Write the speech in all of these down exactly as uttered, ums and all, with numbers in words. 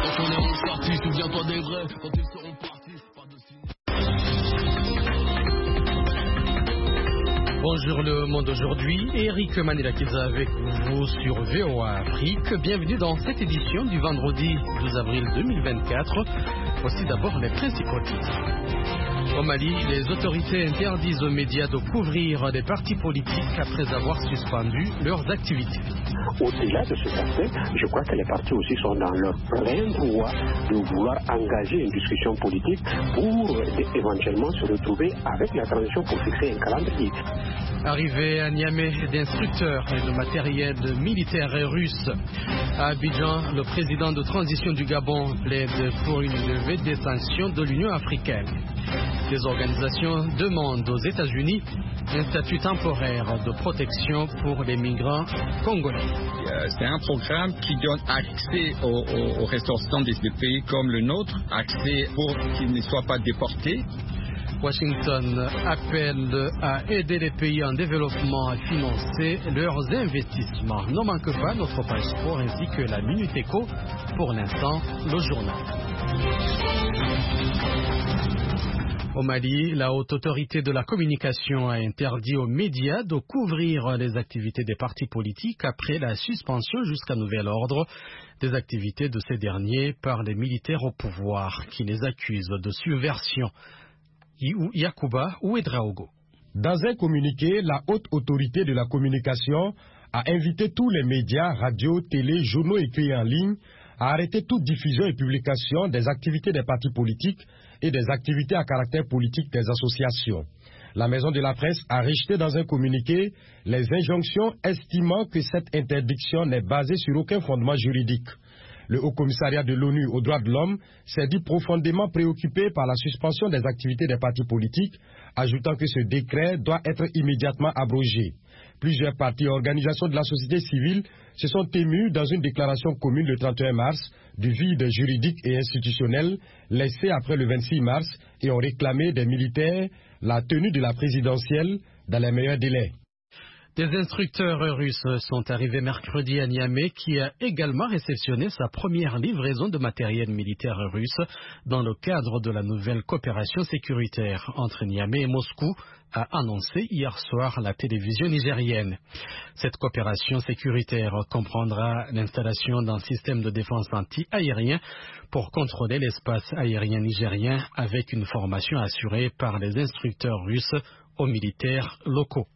Quand on est en sortie, souviens-toi des vrais, quand ils seront partis, pas de signe. Bonjour le monde aujourd'hui, Eric Manilakiza avec vous sur V O A Afrique. Bienvenue dans cette édition du vendredi douze avril deux mille vingt-quatre. Voici d'abord les principaux titres. Au Mali, les autorités interdisent aux médias de couvrir des partis politiques après avoir suspendu leurs activités. Au-delà de cet aspect, je crois que les partis aussi sont dans leur plein droit de vouloir engager une discussion politique pour éventuellement se retrouver avec la transition pour fixer un calendrier. Arrivée à Niamey d'instructeurs et de matériel militaire russe. À Abidjan, le président de transition du Gabon plaide pour une levée des sanctions de l'Union africaine. Les organisations demandent aux États-Unis un statut temporaire de protection pour les migrants congolais. C'est un programme qui donne accès aux, aux, aux ressortissants des pays comme le nôtre, accès pour qu'ils ne soient pas déportés. Washington appelle à aider les pays en développement à financer leurs investissements. Ne manque pas notre page sport ainsi que la Minute Éco. Pour l'instant, le journal. Au Mali, la haute autorité de la communication a interdit aux médias de couvrir les activités des partis politiques après la suspension jusqu'à nouvel ordre des activités de ces derniers par les militaires au pouvoir qui les accusent de subversion. Yacouba Ouedraogo. Dans un communiqué, la haute autorité de la communication a invité tous les médias, radios, télé, journaux écrits en ligne à arrêter toute diffusion et publication des activités des partis politiques et des activités à caractère politique des associations. La Maison de la Presse a rejeté dans un communiqué les injonctions estimant que cette interdiction n'est basée sur aucun fondement juridique. Le Haut-Commissariat de l'ONU aux droits de l'homme s'est dit profondément préoccupé par la suspension des activités des partis politiques, ajoutant que ce décret doit être immédiatement abrogé. Plusieurs partis et organisations de la société civile se sont émus dans une déclaration commune le trente et un mars du vide juridique et institutionnel laissé après le vingt-six mars et ont réclamé des militaires la tenue de la présidentielle dans les meilleurs délais. Des instructeurs russes sont arrivés mercredi à Niamey, qui a également réceptionné sa première livraison de matériel militaire russe dans le cadre de la nouvelle coopération sécuritaire entre Niamey et Moscou, a annoncé hier soir la télévision nigérienne. Cette coopération sécuritaire comprendra l'installation d'un système de défense anti-aérien pour contrôler l'espace aérien nigérien avec une formation assurée par les instructeurs russes aux militaires locaux.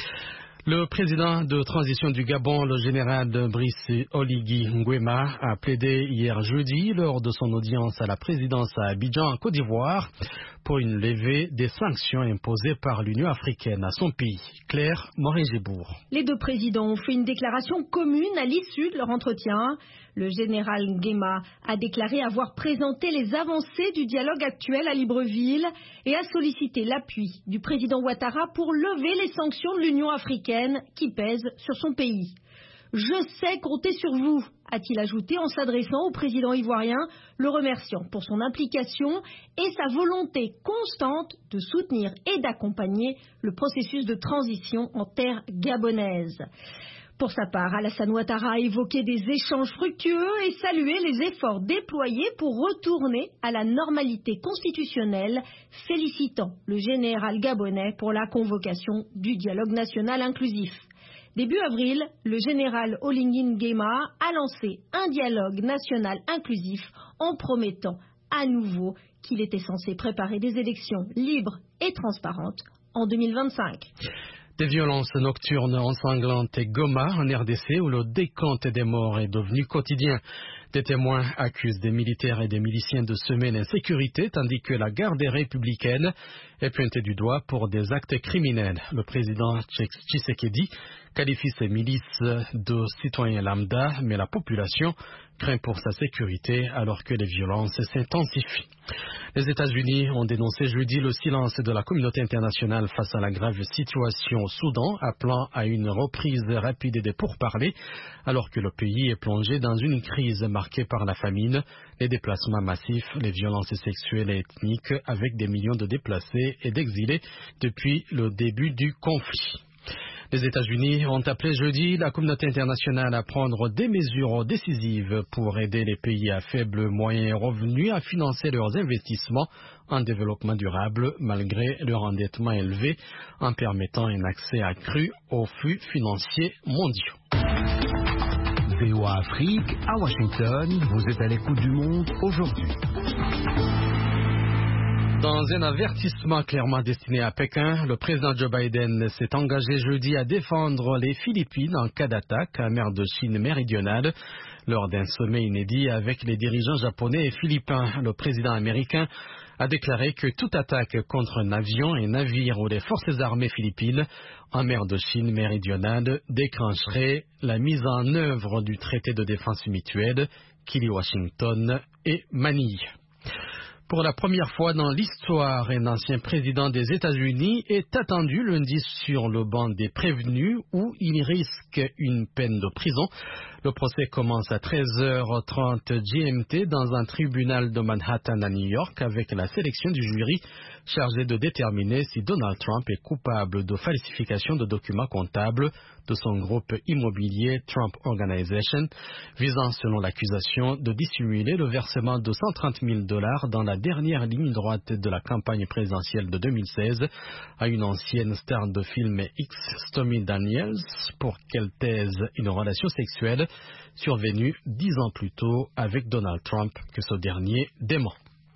Le président de transition du Gabon, le général Brice Oligui Nguema, a plaidé hier jeudi lors de son audience à la présidence à Abidjan, en Côte d'Ivoire, pour une levée des sanctions imposées par l'Union africaine à son pays. Claire Morin-Gébourg. Les deux présidents ont fait une déclaration commune à l'issue de leur entretien. Le général Nguema a déclaré avoir présenté les avancées du dialogue actuel à Libreville et a sollicité l'appui du président Ouattara pour lever les sanctions de l'Union africaine qui pèsent sur son pays. « Je sais compter sur vous », a-t-il ajouté en s'adressant au président ivoirien, le remerciant pour son implication et sa volonté constante de soutenir et d'accompagner le processus de transition en terre gabonaise. Pour sa part, Alassane Ouattara a évoqué des échanges fructueux et salué les efforts déployés pour retourner à la normalité constitutionnelle, félicitant le général gabonais pour la convocation du dialogue national inclusif. Début avril, le général Oligui Nguema a lancé un dialogue national inclusif en promettant à nouveau qu'il était censé préparer des élections libres et transparentes en deux mille vingt-cinq. Des violences nocturnes ensanglantes et Goma en R D C où le décompte des morts est devenu quotidien. Des témoins accusent des militaires et des miliciens de semer l'insécurité tandis que la garde républicaine est pointée du doigt pour des actes criminels. Le président Tshisekedi qualifie ces milices de citoyens lambda, mais la population craint pour sa sécurité alors que les violences s'intensifient. Les États-Unis ont dénoncé jeudi le silence de la communauté internationale face à la grave situation au Soudan, appelant à une reprise rapide des pourparlers alors que le pays est plongé dans une crise marquée par la famine, les déplacements massifs, les violences sexuelles et ethniques avec des millions de déplacés et d'exilés depuis le début du conflit. Les États-Unis ont appelé jeudi la communauté internationale à prendre des mesures décisives pour aider les pays à faible moyen revenu à financer leurs investissements en développement durable malgré leur endettement élevé en permettant un accès accru aux flux financiers mondiaux. V O A Afrique, à Washington, vous êtes à l'écoute du monde aujourd'hui. Dans un avertissement clairement destiné à Pékin, le président Joe Biden s'est engagé jeudi à défendre les Philippines en cas d'attaque à mer de Chine méridionale. Lors d'un sommet inédit avec les dirigeants japonais et philippins, le président américain a déclaré que toute attaque contre un avion, un navire ou les forces armées philippines en mer de Chine méridionale déclencherait la mise en œuvre du traité de défense mutuelle qui lie Washington et Manille. Pour la première fois dans l'histoire, un ancien président des États-Unis est attendu lundi sur le banc des prévenus où il risque une peine de prison. Le procès commence à treize heures trente G M T dans un tribunal de Manhattan à New York avec la sélection du jury chargé de déterminer si Donald Trump est coupable de falsification de documents comptables de son groupe immobilier Trump Organization, visant selon l'accusation de dissimuler le versement de cent trente mille dollars dans la dernière ligne droite de la campagne présidentielle de deux mille seize à une ancienne star de film X, Stormy Daniels, pour qu'elle taise une relation sexuelle survenue dix ans plus tôt avec Donald Trump que ce dernier dément.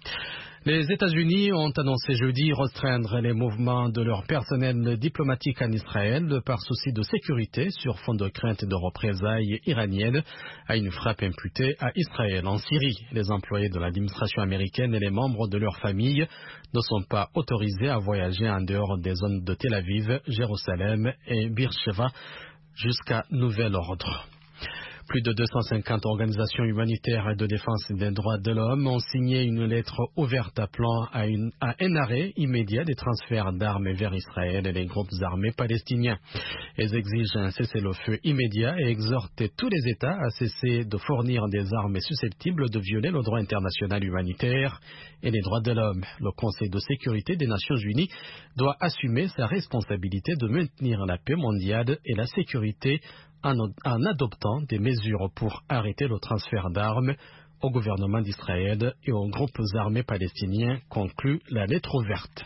Les États-Unis ont annoncé jeudi restreindre les mouvements de leur personnel diplomatique en Israël par souci de sécurité sur fond de crainte de représailles iraniennes à une frappe imputée à Israël en Syrie. Les employés de l'administration américaine et les membres de leur famille ne sont pas autorisés à voyager en dehors des zones de Tel Aviv, Jérusalem et Beersheva jusqu'à nouvel ordre. Plus de deux cent cinquante organisations humanitaires et de défense des droits de l'homme ont signé une lettre ouverte appelant à, une, à un arrêt immédiat des transferts d'armes vers Israël et les groupes armés palestiniens. Elles exigent un cessez-le-feu immédiat et exhortent tous les États à cesser de fournir des armes susceptibles de violer le droit international humanitaire et les droits de l'homme. Le Conseil de sécurité des Nations Unies doit assumer sa responsabilité de maintenir la paix mondiale et la sécurité en adoptant des mesures pour arrêter le transfert d'armes au gouvernement d'Israël et aux groupes armés palestiniens, conclut la lettre ouverte.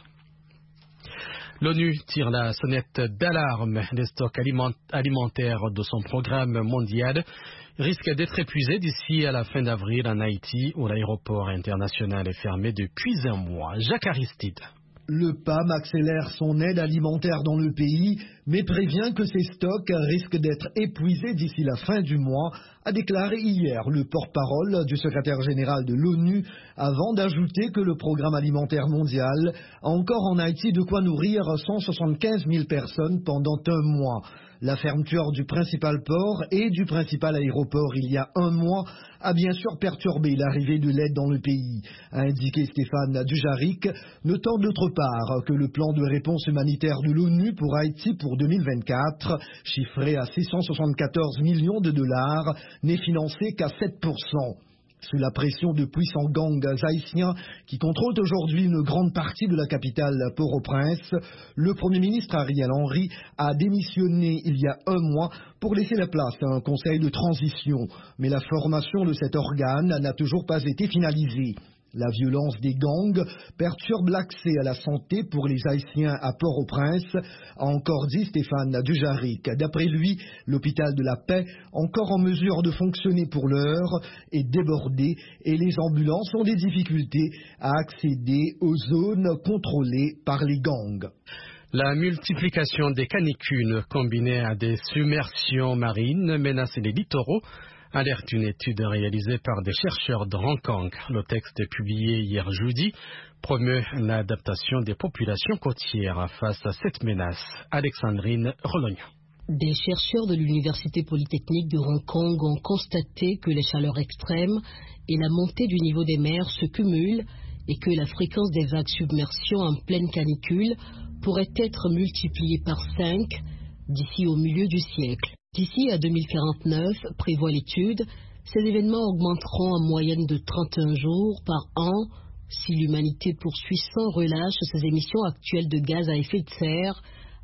L'ONU tire la sonnette d'alarme. Les stocks alimentaires de son programme mondial risquent d'être épuisés d'ici à la fin d'avril en Haïti, où l'aéroport international est fermé depuis un mois. Jacques Aristide. Le P A M accélère son aide alimentaire dans le pays, mais prévient que ses stocks risquent d'être épuisés d'ici la fin du mois, a déclaré hier le porte-parole du secrétaire général de l'ONU, avant d'ajouter que le programme alimentaire mondial a encore en Haïti de quoi nourrir cent soixante-quinze mille personnes pendant un mois. La fermeture du principal port et du principal aéroport il y a un mois a bien sûr perturbé l'arrivée de l'aide dans le pays, a indiqué Stéphane Dujarric, notant d'autre part que le plan de réponse humanitaire de l'ONU pour Haïti pour deux mille vingt-quatre, chiffré à six cent soixante-quatorze millions de dollars, n'est financé qu'à sept pour cent. Sous la pression de puissants gangs haïtiens qui contrôlent aujourd'hui une grande partie de la capitale Port-au-Prince, le Premier ministre Ariel Henry a démissionné il y a un mois pour laisser la place à un conseil de transition. Mais la formation de cet organe n'a toujours pas été finalisée. La violence des gangs perturbe l'accès à la santé pour les Haïtiens à Port-au-Prince, a encore dit Stéphane Dujarric. D'après lui, l'hôpital de la Paix, encore en mesure de fonctionner pour l'heure, est débordé et les ambulances ont des difficultés à accéder aux zones contrôlées par les gangs. La multiplication des canicules combinée à des submersions marines menace les littoraux, alerte une étude réalisée par des chercheurs de Hong Kong. Le texte publié hier jeudi promeut l'adaptation des populations côtières face à cette menace. Alexandrine Rolognan. Des chercheurs de l'Université polytechnique de Hong Kong ont constaté que les chaleurs extrêmes et la montée du niveau des mers se cumulent et que la fréquence des vagues submersion en pleine canicule pourrait être multipliée par cinq d'ici au milieu du siècle. D'ici à deux mille quarante-neuf, prévoit l'étude, ces événements augmenteront en moyenne de trente et un jours par an si l'humanité poursuit sans relâche ses émissions actuelles de gaz à effet de serre,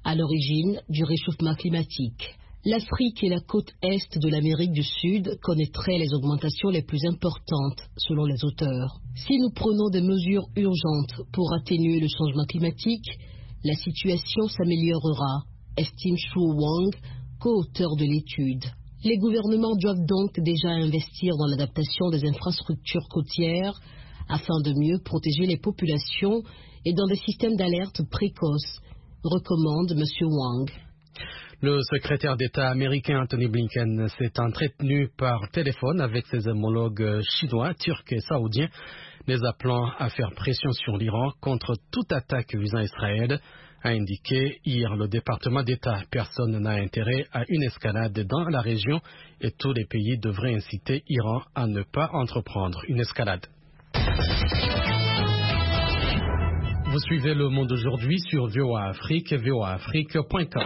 à l'origine du réchauffement climatique. L'Afrique et la côte est de l'Amérique du Sud connaîtraient les augmentations les plus importantes, selon les auteurs. Si nous prenons des mesures urgentes pour atténuer le changement climatique, la situation s'améliorera, estime Shu Wang, co-auteur de l'étude. Les gouvernements doivent donc déjà investir dans l'adaptation des infrastructures côtières afin de mieux protéger les populations et dans des systèmes d'alerte précoces, recommande M. Wang. Le secrétaire d'État américain Anthony Blinken s'est entretenu par téléphone avec ses homologues chinois, turcs et saoudiens, les appelant à faire pression sur l'Iran contre toute attaque visant Israël, a indiqué hier le département d'État. Personne n'a intérêt à une escalade dans la région et tous les pays devraient inciter l'Iran à ne pas entreprendre une escalade. Vous suivez Le Monde aujourd'hui sur V O A Afrique, v o a afrique point com.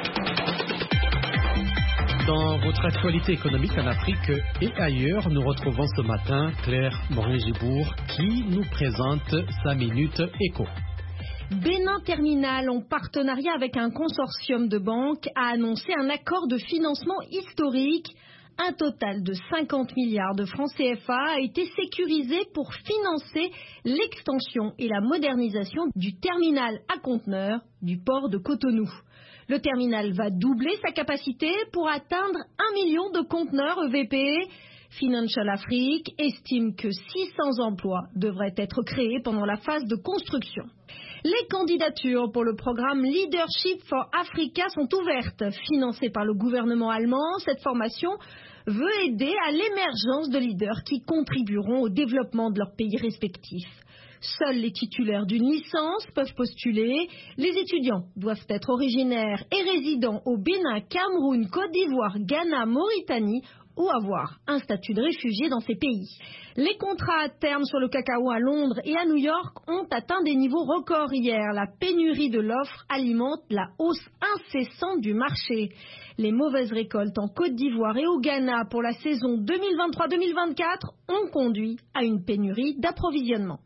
Dans votre actualité économique en Afrique et ailleurs, nous retrouvons ce matin Claire Morin-Gibourg qui nous présente sa Minute Éco. Bénin Terminal, en partenariat avec un consortium de banques, a annoncé un accord de financement historique. Un total de cinquante milliards de francs C F A a été sécurisé pour financer l'extension et la modernisation du terminal à conteneurs du port de Cotonou. Le terminal va doubler sa capacité pour atteindre un million de conteneurs E V P. Financial Afrique estime que six cents emplois devraient être créés pendant la phase de construction. Les candidatures pour le programme Leadership for Africa sont ouvertes. Financées par le gouvernement allemand, cette formation veut aider à l'émergence de leaders qui contribueront au développement de leurs pays respectifs. Seuls les titulaires d'une licence peuvent postuler. Les étudiants doivent être originaires et résidents au Bénin, Cameroun, Côte d'Ivoire, Ghana, Mauritanie ou avoir un statut de réfugié dans ces pays. Les contrats à terme sur le cacao à Londres et à New York ont atteint des niveaux records hier. La pénurie de l'offre alimente la hausse incessante du marché. Les mauvaises récoltes en Côte d'Ivoire et au Ghana pour la saison deux mille vingt-trois deux mille vingt-quatre ont conduit à une pénurie d'approvisionnement.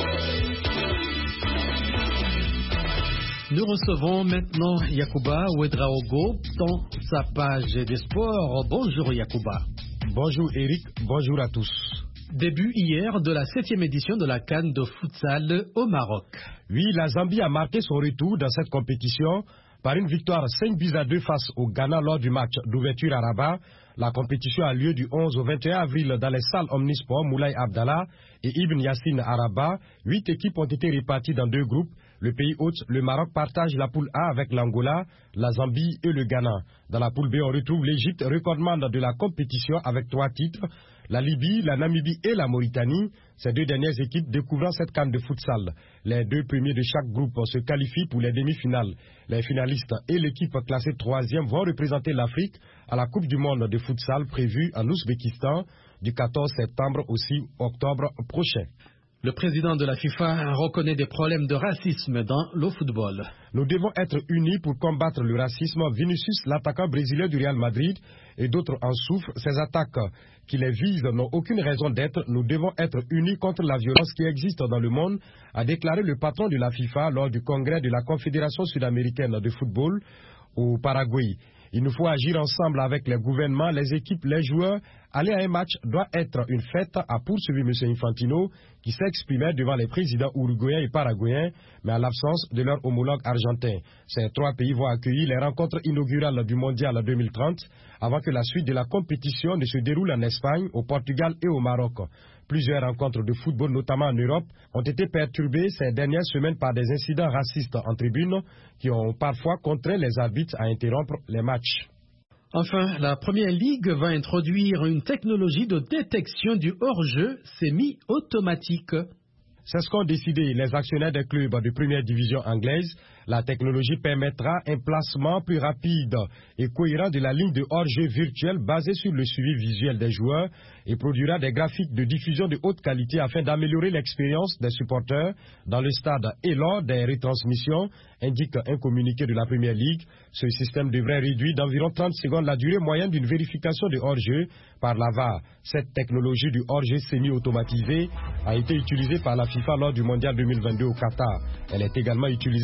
Nous recevons maintenant Yacouba Ouedraogo dans sa page des sports. Bonjour Yacouba. Bonjour Eric, bonjour à tous. Début hier de la septième édition de la CAN de futsal au Maroc. Oui, la Zambie a marqué son retour dans cette compétition par une victoire cinq buts à deux face au Ghana lors du match d'ouverture à Rabat. La compétition a lieu du onze au vingt et un avril dans les salles Omnisport Moulay Abdallah et Ibn Yassine à Rabat. Huit équipes ont été réparties dans deux groupes. Le pays hôte, le Maroc, partage la poule A avec l'Angola, la Zambie et le Ghana. Dans la poule B, on retrouve l'Égypte, recordman de la compétition avec trois titres, la Libye, la Namibie et la Mauritanie. Ces deux dernières équipes découvrant cette CAN de futsal. Les deux premiers de chaque groupe se qualifient pour les demi-finales. Les finalistes et l'équipe classée troisième vont représenter l'Afrique à la Coupe du monde de futsal prévue en Ouzbékistan du quatorze septembre au six octobre prochain. Le président de la FIFA reconnaît des problèmes de racisme dans le football. Nous devons être unis pour combattre le racisme. Vinicius, l'attaquant brésilien du Real Madrid, et d'autres en souffrent. Ces attaques qui les visent n'ont aucune raison d'être. Nous devons être unis contre la violence qui existe dans le monde, a déclaré le patron de la FIFA lors du congrès de la Confédération sud-américaine de football au Paraguay. Il nous faut agir ensemble avec les gouvernements, les équipes, les joueurs. Aller à un match doit être une fête, a poursuivi M. Infantino, qui s'exprimait devant les présidents uruguayens et paraguayens, mais à l'absence de leur homologue argentin. Ces trois pays vont accueillir les rencontres inaugurales du Mondial deux mille trente, avant que la suite de la compétition ne se déroule en Espagne, au Portugal et au Maroc. Plusieurs rencontres de football, notamment en Europe, ont été perturbées ces dernières semaines par des incidents racistes en tribune qui ont parfois contraint les arbitres à interrompre les matchs. Enfin, la Première Ligue va introduire une technologie de détection du hors-jeu semi-automatique. C'est ce qu'ont décidé les actionnaires des clubs de première division anglaise. La technologie permettra un placement plus rapide et cohérent de la ligne de hors-jeu virtuelle basée sur le suivi visuel des joueurs et produira des graphiques de diffusion de haute qualité afin d'améliorer l'expérience des supporters dans le stade et lors des retransmissions, indique un communiqué de la Première Ligue. Ce système devrait réduire d'environ trente secondes la durée moyenne d'une vérification de hors-jeu par la V A R. Cette technologie du hors-jeu semi-automatisé a été utilisée par la FIFA lors du Mondial deux mille vingt-deux au Qatar. Elle est également utilisée en Ligue des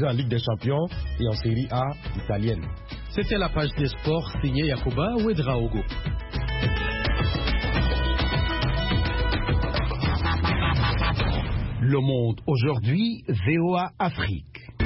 Champions et en Série A italienne. C'était la page des sports signée Yakuba Ouedraogo. Le Monde aujourd'hui, V O A Afrique.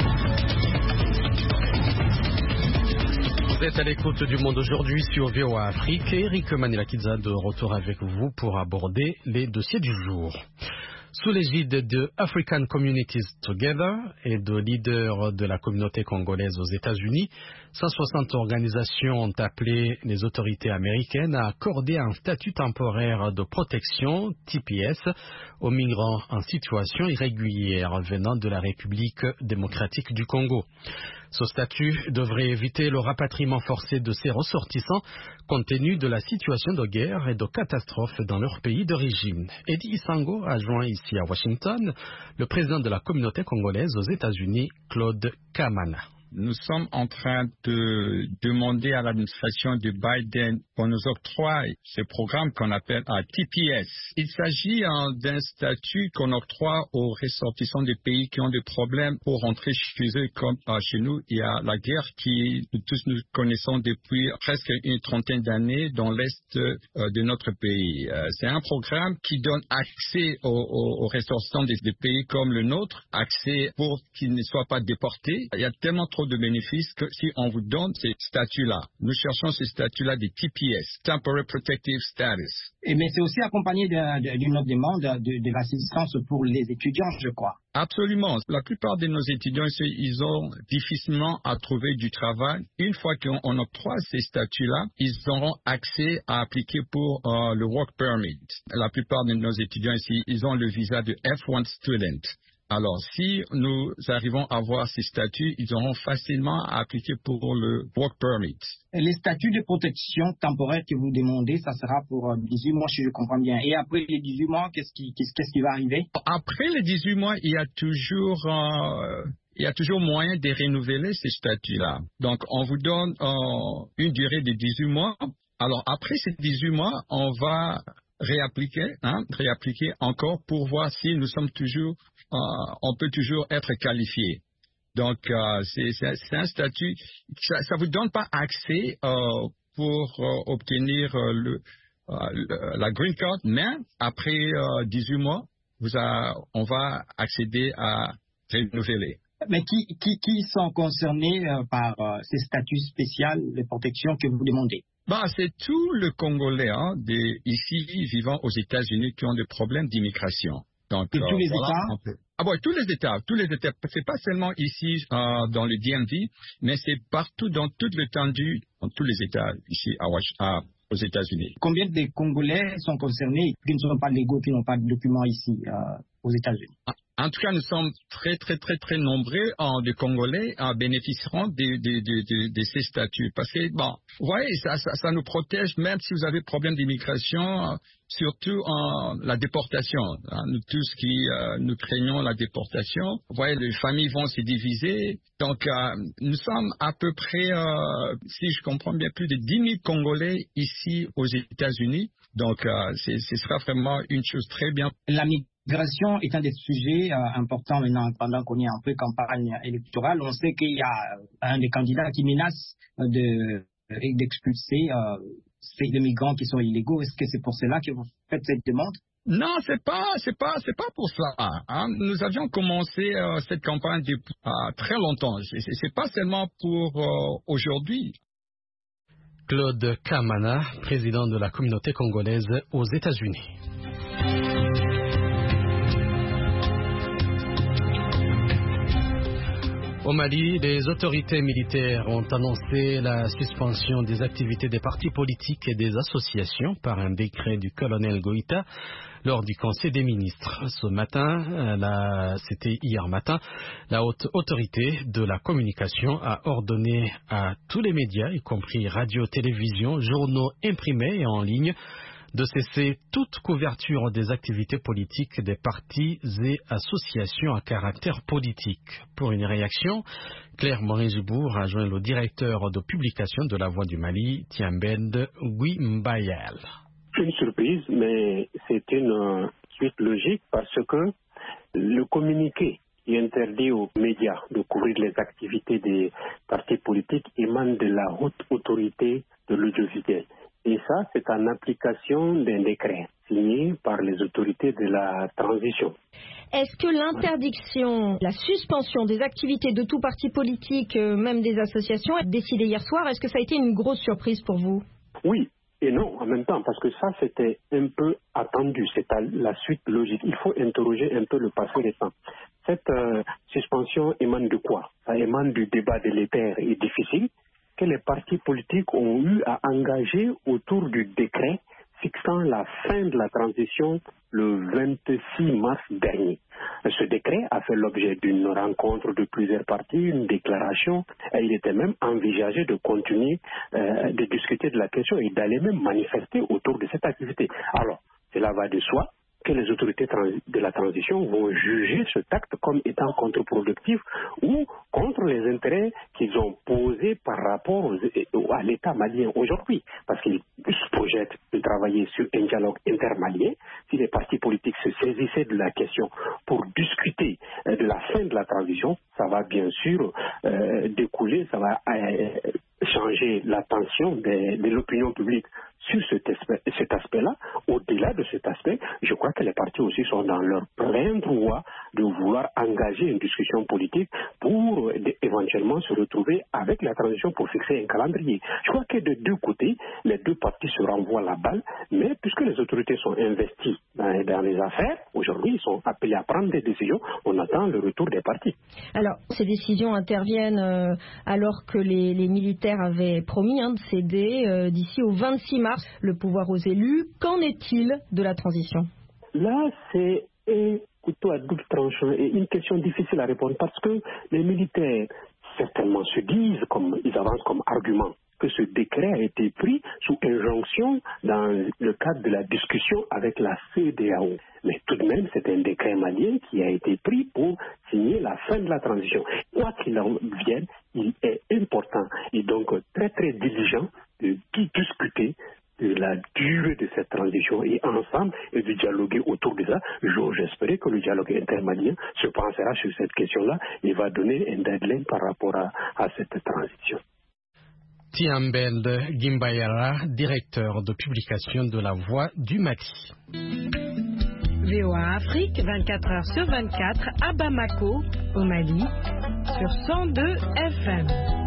Vous êtes à l'écoute du Monde aujourd'hui sur V O A Afrique. Eric Manilakidza de retour avec vous pour aborder les dossiers du jour. Sous l'égide de African Communities Together et de leaders de la communauté congolaise aux États-Unis, cent soixante organisations ont appelé les autorités américaines à accorder un statut temporaire de protection, T P S, aux migrants en situation irrégulière venant de la République démocratique du Congo. Ce statut devrait éviter le rapatriement forcé de ces ressortissants compte tenu de la situation de guerre et de catastrophe dans leur pays d'origine. Eddie Isango a joint ici à Washington le président de la communauté congolaise aux États-Unis, Claude Kamana. Nous sommes en train de demander à l'administration de Biden qu'on nous octroie ce programme qu'on appelle un T P S. Il s'agit hein, d'un statut qu'on octroie aux ressortissants des pays qui ont des problèmes pour rentrer chez eux comme euh, chez nous. Il y a la guerre qui nous, tous nous connaissons depuis presque une trentaine d'années dans l'est euh, de notre pays. Euh, c'est un programme qui donne accès aux, aux, aux ressortissants des, des pays comme le nôtre, accès pour qu'ils ne soient pas déportés. Il y a tellement trop de bénéfices que si on vous donne ces statuts-là, nous cherchons ces statuts-là des T P S, Temporary Protective Status. Et mais c'est aussi accompagné d'une autre demande de, de l'assistance pour les étudiants, je crois. Absolument. La plupart de nos étudiants, ils ont difficilement à trouver du travail. Une fois qu'on octroie ces statuts-là, ils auront accès à appliquer pour uh, le Work Permit. La plupart de nos étudiants ici, ils ont le visa de F un Student. Alors, si nous arrivons à avoir ces statuts, ils auront facilement à appliquer pour le Work Permit. Et les statuts de protection temporaire que vous demandez, ça sera pour dix-huit mois, si je comprends bien. Et après les dix-huit mois, qu'est-ce qui, qu'est-ce, qu'est-ce qui va arriver? Après les dix-huit mois, il y a toujours... Euh, Il y a toujours moyen de renouveler ces statuts-là. Donc, on vous donne euh, une durée de dix-huit mois. Alors, après ces dix-huit mois, on va réappliquer, hein, réappliquer encore pour voir si nous sommes toujours... Euh, on peut toujours être qualifié. Donc, euh, c'est, c'est, c'est un statut, ça ne vous donne pas accès euh, pour euh, obtenir euh, le, euh, le, la green card, mais après euh, dix-huit mois, vous a, on va accéder à renouveler. Mais qui, qui, qui sont concernés euh, par euh, ces statuts spéciaux de protection que vous demandez? Bah, c'est tout le Congolais hein, de, ici vivant aux États-Unis qui ont des problèmes d'immigration. Donc, de euh, tous les voilà, États? Ah bon, tous les États, tous les États. C'est pas seulement ici euh, dans le D M V, mais c'est partout dans toute l'étendue, dans tous les États ici à, à, aux États-Unis. Combien de Congolais sont concernés qui ne sont pas légaux, qui n'ont pas de documents ici euh, aux États-Unis? En tout cas, nous sommes très, très, très, très nombreux euh, de Congolais euh, bénéficieront de, de, de, de, de ces statuts. Parce que, bon, vous voyez, ça, ça, ça nous protège même si vous avez problème d'immigration, euh, surtout en euh, la déportation. Hein. Nous tous qui euh, nous craignons la déportation, vous voyez, les familles vont se diviser. Donc, euh, nous sommes à peu près, euh, si je comprends bien, plus de dix mille Congolais ici aux États-Unis. Donc, euh, c'est, ce sera vraiment une chose très bien. La migration est un des sujets euh, importants maintenant, pendant qu'on est en pré-campagne électorale. On sait qu'il y a un des candidats qui menace de, d'expulser euh, les migrants qui sont illégaux. Est-ce que c'est pour cela que vous faites cette demande? Non, c'est pas, c'est pas, c'est pas pour cela. Hein. Nous avions commencé euh, cette campagne depuis euh, très longtemps. C'est, c'est pas seulement pour euh, aujourd'hui. Claude Kamana, président de la communauté congolaise aux États-Unis. Au Mali, les autorités militaires ont annoncé la suspension des activités des partis politiques et des associations par un décret du colonel Goïta lors du Conseil des ministres. Ce matin, la, c'était hier matin, la haute autorité de la communication a ordonné à tous les médias, y compris radio, télévision, journaux imprimés et en ligne, de cesser toute couverture des activités politiques des partis et associations à caractère politique. Pour une réaction, Claire Morin-Jibour a joint le directeur de publication de La Voix du Mali, Tiambend Guimbayal. Une surprise, mais c'est une suite logique parce que le communiqué qui interdit demander aux médias de couvrir les activités des partis politiques émane de la haute autorité de l'audiovisuel. Et ça, c'est en application d'un décret signé par les autorités de la transition. Est-ce que l'interdiction, la suspension des activités de tout parti politique, même des associations, décidée hier soir, est-ce que ça a été une grosse surprise pour vous? Oui et non en même temps, parce que ça, c'était un peu attendu. C'est la suite logique. Il faut interroger un peu le passé récent. Cette euh, suspension émane de quoi? Ça émane du débat délétère et difficile que les partis politiques ont eu à engager autour du décret fixant la fin de la transition le vingt-six mars dernier. Ce décret a fait l'objet d'une rencontre de plusieurs partis, une déclaration, et il était même envisagé de continuer euh, de discuter de la question et d'aller même manifester autour de cette activité. Alors, cela va de soi que les autorités de la transition vont juger ce acte comme étant contre-productif ou contre les intérêts qu'ils ont posés par rapport aux, à l'État malien aujourd'hui. Parce qu'ils se projettent de travailler sur un dialogue intermalien. Si les partis politiques se saisissaient de la question pour discuter de la fin de la transition, ça va bien sûr euh, découler, ça va euh, changer l'attention de, de l'opinion publique sur cet aspect, cet aspect-là. Au-delà de cet aspect, je crois que les partis aussi sont dans leur plein droit de vouloir engager une discussion politique pour euh, éventuellement se retrouver avec la transition pour fixer un calendrier. Je crois que de deux côtés, les deux partis se renvoient la balle, mais puisque les autorités sont investies dans, dans les affaires, aujourd'hui ils sont appelés à prendre des décisions, on attend le retour des partis. Alors, ces décisions interviennent euh, alors que les, les militaires avaient promis hein, de céder euh, d'ici au vingt-six mars le pouvoir aux élus. Qu'en est-il de la transition? Là, c'est un couteau à double tranchant et une question difficile à répondre parce que les militaires certainement se disent, comme ils avancent comme argument, que ce décret a été pris sous injonction dans le cadre de la discussion avec la C E D A O. Mais tout de même, c'est un décret malien qui a été pris pour signer la fin de la transition. Quoi qu'il en vienne, il est important et donc très très diligent de discuter de la durée de cette transition et ensemble et de dialoguer autour de ça. J'espère que le dialogue intermalien se pensera sur cette question-là et va donner un deadline par rapport à, à cette transition. Tiambeld Gimbayara, directeur de publication de La Voix du Mali. V O A Afrique, vingt-quatre heures sur vingt-quatre, à Bamako, au Mali, sur cent deux F M.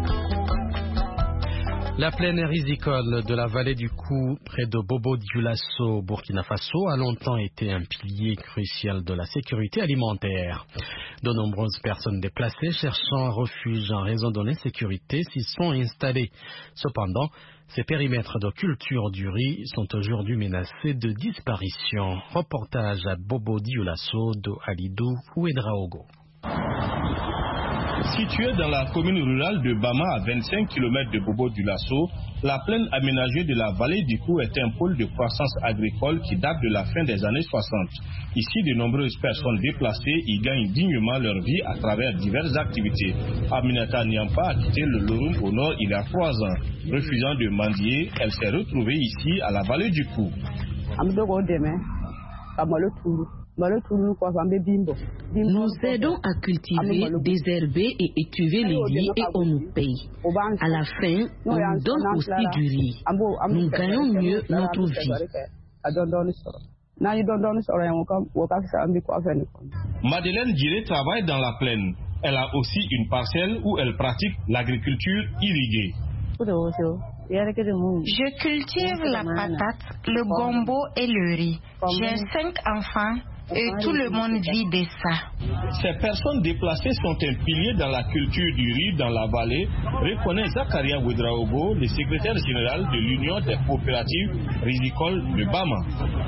La plaine risicole de la vallée du Kou, près de Bobo-Dioulasso, Burkina Faso, a longtemps été un pilier crucial de la sécurité alimentaire. De nombreuses personnes déplacées cherchant un refuge en raison de l'insécurité s'y sont installées. Cependant, ces périmètres de culture du riz sont aujourd'hui menacés de disparition. Reportage à Bobo-Dioulasso de Alidou Ouedraogo. Située dans la commune rurale de Bama à vingt-cinq kilomètres de Bobo-Dioulasso, la plaine aménagée de la vallée du Kou est un pôle de croissance agricole qui date de la fin des années soixante. Ici, de nombreuses personnes déplacées y gagnent dignement leur vie à travers diverses activités. Aminata Niampa a quitté le Lorum au nord il y a trois ans. Refusant de mendier, elle s'est retrouvée ici à la vallée du Kou. Nous aidons à cultiver, désherber et étuver les riz et on nous paye. À la fin, on nous donne aussi du riz. Nous gagnons mieux notre vie. Madeleine Diré travaille dans la plaine. Elle a aussi une parcelle où elle pratique l'agriculture irriguée. Je cultive la patate, le gombo et le riz. J'ai cinq enfants et tout le monde vit de ça. Ces personnes déplacées sont un pilier dans la culture du riz dans la vallée, reconnaît Zakaria Ouedraogo, le secrétaire général de l'Union des coopératives rizicoles de Bama.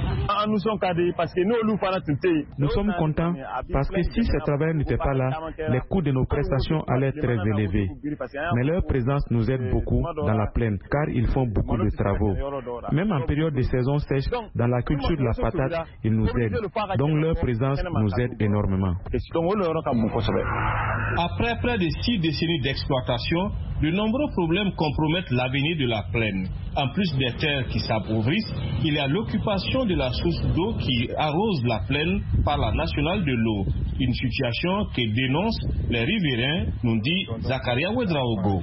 Nous sommes contents parce que si ce travail n'était pas là, les coûts de nos prestations allaient être très élevés. Mais leur présence nous aide beaucoup dans la plaine car ils font beaucoup de travaux. Même en période de saison sèche, dans la culture de la patate, ils nous aident. Donc leur présence nous aide énormément. Après près de six décennies d'exploitation, de nombreux problèmes compromettent l'avenir de la plaine. En plus des terres qui s'appauvrissent, il y a l'occupation de la source d'eau qui arrose la plaine par la nationale de l'eau. Une situation que dénoncent les riverains, nous dit Zakaria Ouedraogo.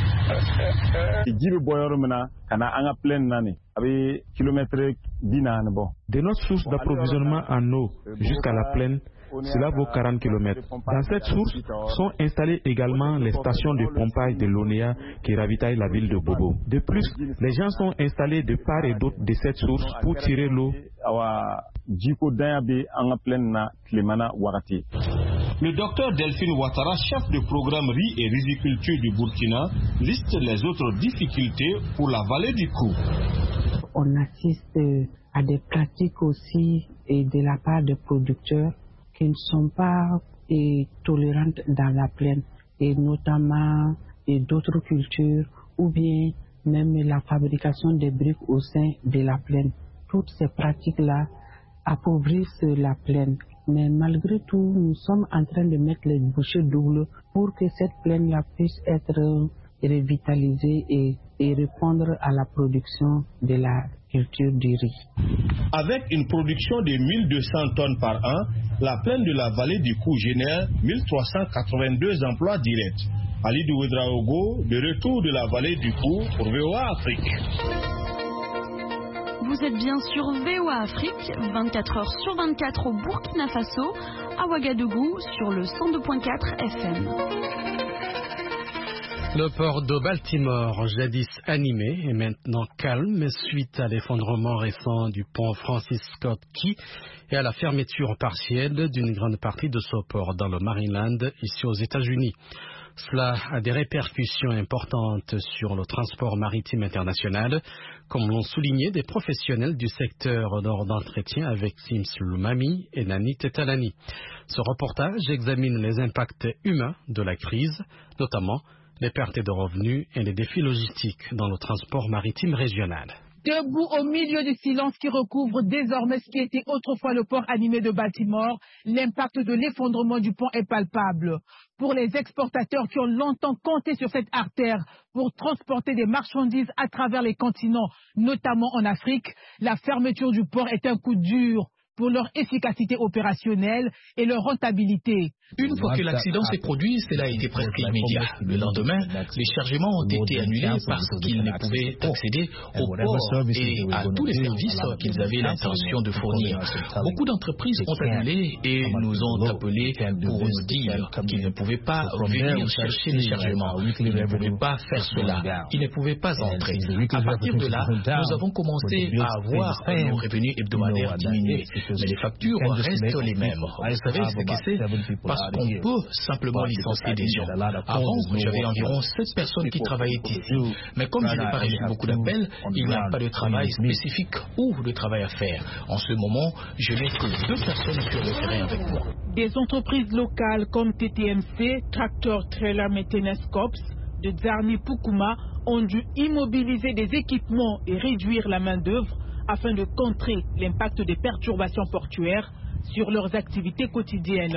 De notre source d'approvisionnement en eau jusqu'à la plaine, cela vaut quarante kilomètres. Dans cette source sont installées également les stations de pompage de l'O N E A qui ravitaillent la ville de Bobo. De plus, les gens sont installés de part et d'autre de cette source pour tirer l'eau. Le docteur Delphine Ouattara, chef de programme riz et riziculture du Burkina, liste les autres difficultés pour la vallée du Kou. On assiste à des pratiques aussi et de la part des producteurs qui ne sont pas et, tolérantes dans la plaine, et notamment et d'autres cultures, ou bien même la fabrication des briques au sein de la plaine. Toutes ces pratiques-là appauvrissent la plaine. Mais malgré tout, nous sommes en train de mettre les bouchées doubles pour que cette plaine-là puisse être revitalisée et, et répondre à la production de la culture du riz. Avec une production de mille deux cents tonnes par an, la plaine de la vallée du Kou génère mille trois cent quatre-vingt-deux emplois directs. Ali Ouedraogo, de retour de la vallée du Kou pour V O A Afrique. Vous êtes bien sur V O A Afrique, vingt-quatre heures sur vingt-quatre au Burkina Faso, à Ouagadougou sur le cent deux virgule quatre F M. Le port de Baltimore, jadis animé, est maintenant calme suite à l'effondrement récent du pont Francis Scott Key et à la fermeture partielle d'une grande partie de ce port dans le Maryland, ici aux États-Unis. Cela a des répercussions importantes sur le transport maritime international, comme l'ont souligné des professionnels du secteur lors d'entretien avec Sims Lumami et Nani Tetalani. Ce reportage examine les impacts humains de la crise, notamment les pertes de revenus et les défis logistiques dans le transport maritime régional. Debout au milieu du silence qui recouvre désormais ce qui était autrefois le port animé de Baltimore, l'impact de l'effondrement du pont est palpable. Pour les exportateurs qui ont longtemps compté sur cette artère pour transporter des marchandises à travers les continents, notamment en Afrique, la fermeture du port est un coup dur pour leur efficacité opérationnelle et leur rentabilité. Une fois que l'accident s'est produit, cela a été presque immédiat. Le lendemain, les chargements ont été annulés parce qu'ils ne pouvaient accéder au port et à tous les services qu'ils avaient l'intention de fournir. Beaucoup d'entreprises ont annulé et nous ont appelés pour nous dire qu'ils ne pouvaient pas venir chercher les chargements. Ils ne pouvaient pas faire cela. Ils ne pouvaient pas entrer. À partir de là, nous avons commencé à voir nos revenus hebdomadaires diminuer. Mais les factures restent les mêmes. Vous savez ce que c'est? Parce qu'on peut simplement licencier des gens. Avant, j'avais environ sept personnes qui travaillaient ici. Mais comme je n'ai pas reçu beaucoup d'appels, il n'y a pas de travail spécifique ou de travail à faire. En ce moment, je n'ai que deux personnes sur le terrain avec moi. Des entreprises locales comme T T M C, Tractor Trailer Maintenance Corps, de Dzarni Pukuma, ont dû immobiliser des équipements et réduire la main-d'œuvre afin de contrer l'impact des perturbations portuaires sur leurs activités quotidiennes.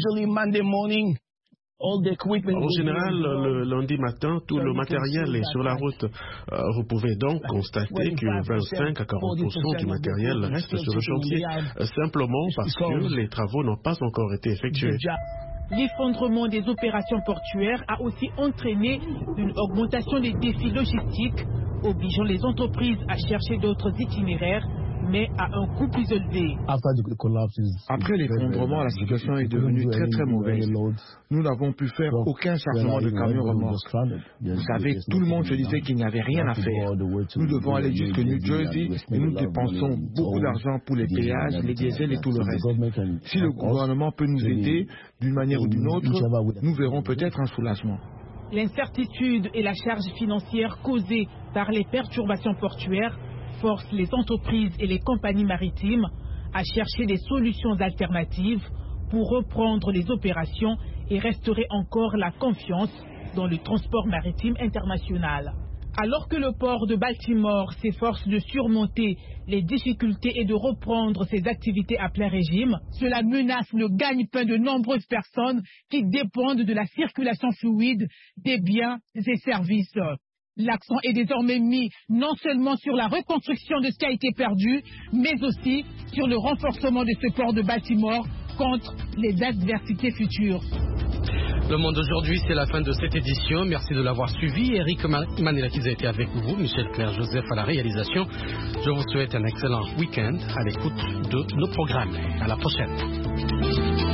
En général, le lundi matin, tout le matériel est sur la route. Euh, vous pouvez donc constater que vingt-cinq à quarante pour cent du matériel reste sur le chantier, euh, simplement parce que les travaux n'ont pas encore été effectués. L'effondrement des opérations portuaires a aussi entraîné une augmentation des défis logistiques, obligeant les entreprises à chercher d'autres itinéraires, mais à un coût plus élevé. Après l'effondrement, la situation est devenue très très mauvaise. Nous n'avons pu faire aucun chargement de camions remorques. Vous savez, tout le monde se disait qu'il n'y avait rien à faire. Nous devons aller jusqu'à New Jersey et nous dépensons beaucoup d'argent pour les péages, les diesels et tout le reste. Si le gouvernement peut nous aider d'une manière ou d'une autre, nous verrons peut-être un soulagement. L'incertitude et la charge financière causée par les perturbations portuaires forcent les entreprises et les compagnies maritimes à chercher des solutions alternatives pour reprendre les opérations et restaurer encore la confiance dans le transport maritime international. Alors que le port de Baltimore s'efforce de surmonter les difficultés et de reprendre ses activités à plein régime, cela menace le gagne-pain de nombreuses personnes qui dépendent de la circulation fluide des biens et services. L'accent est désormais mis non seulement sur la reconstruction de ce qui a été perdu, mais aussi sur le renforcement de ce port de Baltimore contre les adversités futures. Le Monde aujourd'hui, c'est la fin de cette édition. Merci de l'avoir suivi. Eric Manela qui a été avec vous, Michel Claire Joseph à la réalisation. Je vous souhaite un excellent week-end à l'écoute de nos programmes. À la prochaine.